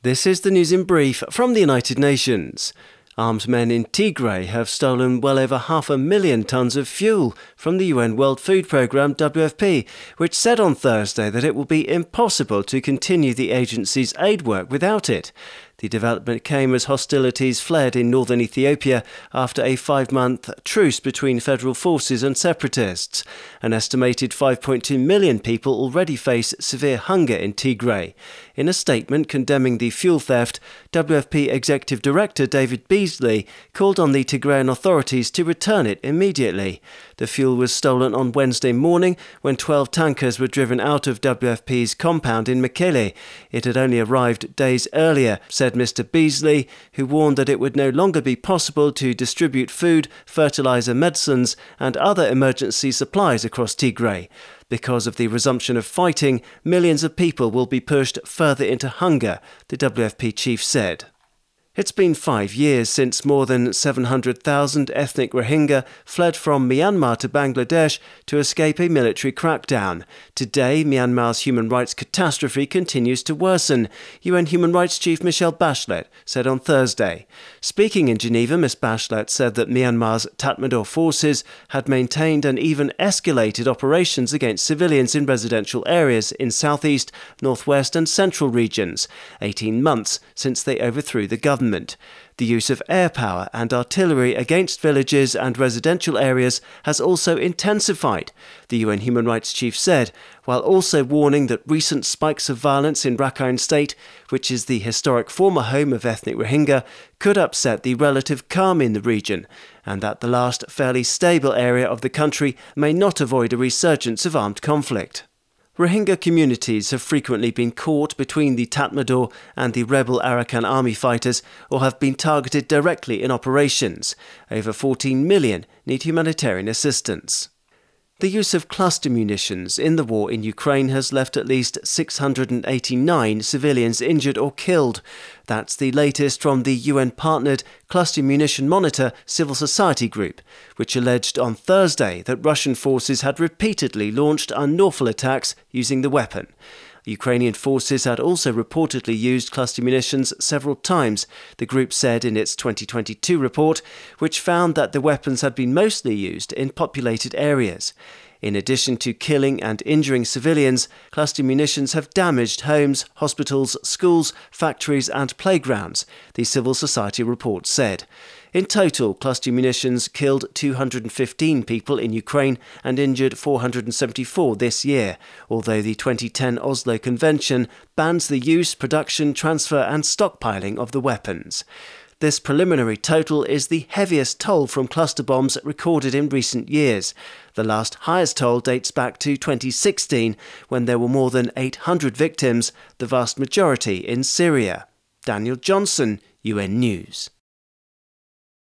This is the news in brief from the United Nations. Armed men in Tigray have stolen well over 500,000 tonnes of fuel from the UN World Food Programme WFP, which said on Thursday that it will be impossible to continue the agency's aid work without it. The development came as hostilities fled in northern Ethiopia after a 5-month truce between federal forces and separatists. An estimated 5.2 million people already face severe hunger in Tigray. In a statement condemning the fuel theft, WFP Executive Director David Beasley called on the Tigrayan authorities to return it immediately. The fuel was stolen on Wednesday morning when 12 tankers were driven out of WFP's compound in Mekele. It had only arrived days earlier, said Mr. Beasley, who warned that it would no longer be possible to distribute food, fertilizer, medicines and other emergency supplies across Tigray. Because of the resumption of fighting, millions of people will be pushed further into hunger, the WFP chief said. It's been 5 years since more than 700,000 ethnic Rohingya fled from Myanmar to Bangladesh to escape a military crackdown. Today, Myanmar's human rights catastrophe continues to worsen, UN Human Rights Chief Michelle Bachelet said on Thursday. Speaking in Geneva, Ms. Bachelet said that Myanmar's Tatmadaw forces had maintained and even escalated operations against civilians in residential areas in southeast, northwest and central regions, 18 months since they overthrew the government. The use of air power and artillery against villages and residential areas has also intensified, the UN Human Rights Chief said, while also warning that recent spikes of violence in Rakhine State, which is the historic former home of ethnic Rohingya, could upset the relative calm in the region, and that the last fairly stable area of the country may not avoid a resurgence of armed conflict. Rohingya communities have frequently been caught between the Tatmadaw and the rebel Arakan army fighters or have been targeted directly in operations. Over 14 million need humanitarian assistance. The use of cluster munitions in the war in Ukraine has left at least 689 civilians injured or killed. That's the latest from the UN-partnered Cluster Munition Monitor civil society group, which alleged on Thursday that Russian forces had repeatedly launched unlawful attacks using the weapon. Ukrainian forces had also reportedly used cluster munitions several times, the group said in its 2022 report, which found that the weapons had been mostly used in populated areas. In addition to killing and injuring civilians, cluster munitions have damaged homes, hospitals, schools, factories and playgrounds, the civil society report said. In total, cluster munitions killed 215 people in Ukraine and injured 474 this year, although the 2010 Oslo Convention bans the use, production, transfer and stockpiling of the weapons. This preliminary total is the heaviest toll from cluster bombs recorded in recent years. The last highest toll dates back to 2016, when there were more than 800 victims, the vast majority in Syria. Daniel Johnson, UN News.